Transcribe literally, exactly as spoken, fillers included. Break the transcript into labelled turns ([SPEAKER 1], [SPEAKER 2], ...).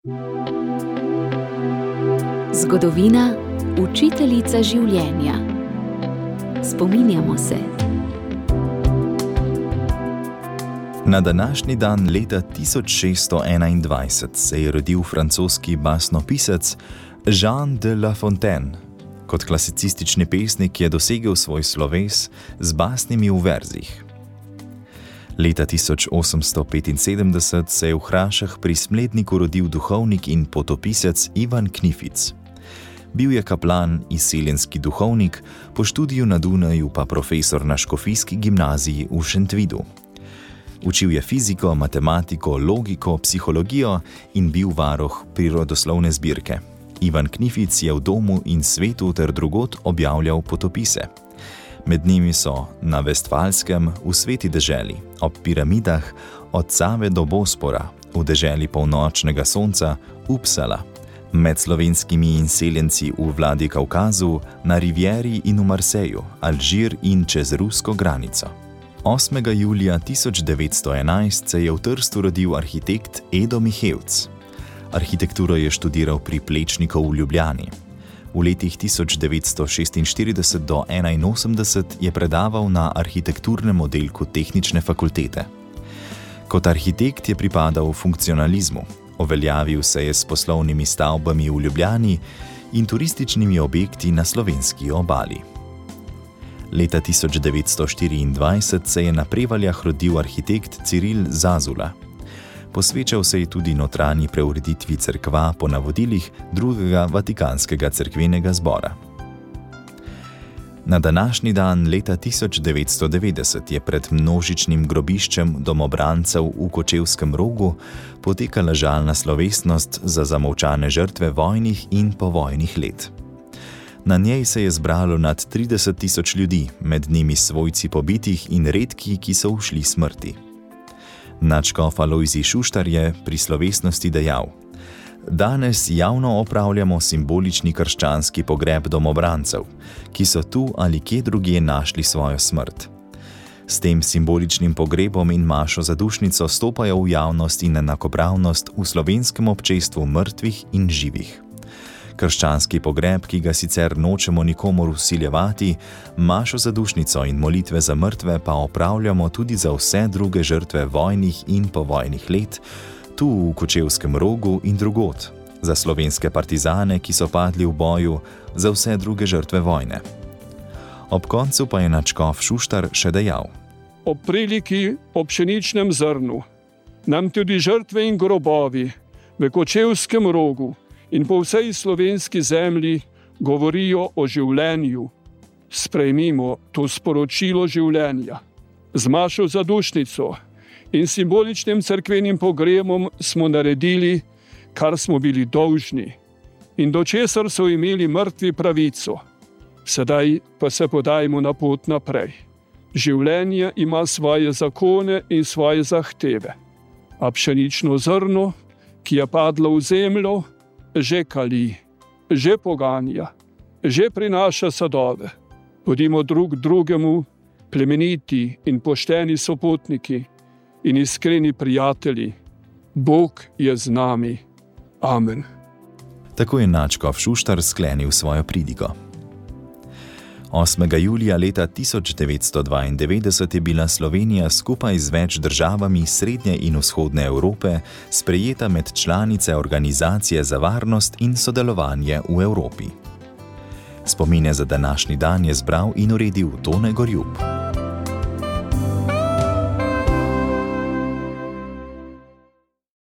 [SPEAKER 1] Zgodovina, učiteljica življenja. Spominjamo se.
[SPEAKER 2] Na današnji dan leta tisoč šeststo enaindvajset se je rodil francoski basnopisec Jean de La Fontaine. Kot klasicistični pesnik je dosegel svoj sloves z basnimi v verzih. Leta tisoč osemsto petinsedemdeset se je v Hrašah pri Smledniku rodil duhovnik in potopisec Ivan Knific. Bil je kaplan, izseljenski duhovnik, po študiju na Dunaju pa profesor na škofijski gimnaziji v Šentvidu. Učil je fiziko, matematiko, logiko, psihologijo in bil varuh prirodoslovne zbirke. Ivan Knific je v Domu in Svetu ter drugod objavljal potopise. Med njimi so na Vestfalskem, v Sveti deželi, ob piramidah, od Save do Bospora, v deželi polnočnega sonca, Uppsala, med slovenskimi inseljenci v Vladikavkazu, na Rivieri in v Marseju, Alžir in čez rusko granico. osmega julija tisoč devetsto enajst se je v Trstu rodil arhitekt Edo Mihevc. Arhitekturo je študiral pri Plečniku v Ljubljani. V letih tisoč devetsto šestinštirideset do enainosemdeset je predaval na arhitekturnem oddelku Tehnične fakultete. Kot arhitekt je pripadal funkcionalizmu, uveljavil se je s poslovnimi stavbami v Ljubljani in turističnimi objekti na slovenski obali. Leta tisoč devetsto štiriindvajset se je na Prevaljah rodil arhitekt Ciril Zazula. Posvečal se je tudi notranji preureditvi cerkva po navodilih drugega Vatikanskega cerkvenega zbora. Na današnji dan leta tisoč devetsto devetdeset je pred množičnim grobiščem domobrancev v Kočevskem Rogu potekala žalna slovesnost za zamolčane žrtve vojnih in povojnih let. Na njej se je zbralo nad trideset tisoč ljudi, med njimi svojci pobitih in redki, ki so ušli smrti. Nadškof Alojzij Šuštar je pri slovesnosti dejal: Danes javno opravljamo simbolični krščanski pogreb domobrancev, ki so tu ali kje drugje našli svojo smrt. S tem simboličnim pogrebom in mašo za dušnico stopajo v javnost in enakopravnost v slovenskem občestvu mrtvih in živih. Krščanski pogreb, ki ga sicer nočemo nikomor vsiljevati, mašo za dušnico in molitve za mrtve pa opravljamo tudi za vse druge žrtve vojnih in povojnih let, tu v Kočevskem Rogu in drugod, za slovenske partizane, ki so padli v boju, za vse druge žrtve vojne. Ob koncu pa je nadškof Šuštar še dejal:
[SPEAKER 3] Ob priliki ob pšeničnem zrnu nam tudi žrtve in grobovi v Kočevskem Rogu in po vsej slovenski zemlji govorijo o življenju. Sprejmimo to sporočilo življenja. Z mašo za dušnico in simboličnim cerkvenim pogrebom smo naredili, kar smo bili dolžni in do česar so imeli mrtvi pravico. Sedaj pa se podajmo na pot naprej. Življenje ima svoje zakone in svoje zahteve. A pšenično zrno, ki je padlo v zemljo, že kali, že poganja, že prinaša sadove. Bodimo drug drugemu plemeniti in pošteni sopotniki in iskreni prijatelji. Bog je z nami. Amen.
[SPEAKER 2] Tako je nadškof Šuštar sklenil svojo pridigo. osmega julija leta tisoč devetsto dvaindevetdeset je bila Slovenija skupaj z več državami Srednje in Vzhodne Evrope sprejeta med članice Organizacije za varnost in sodelovanje v Evropi. Spomine za današnji dan je zbral in uredil Tone Gorjup.